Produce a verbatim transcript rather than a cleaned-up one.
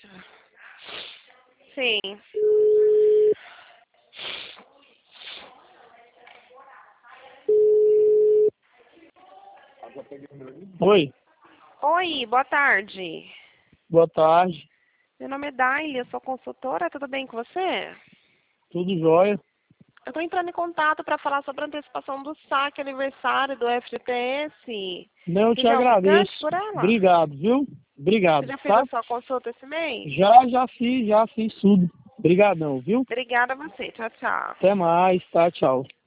Sim. Oi, Oi, boa tarde. boa tarde, Meu nome é Daily, eu sou consultora, tudo bem com você? tudo jóia? Eu estou entrando em contato para falar sobre a antecipação do saque aniversário do F G T S. Não, eu Você te já agradeço. almoçou por ela? Obrigado, viu? Você Obrigado, já fez tá? a sua consulta esse mês? Já, já fiz, já fiz tudo. Obrigadão, viu? Obrigada a você. Tchau, tchau. Até mais, tá? Tchau.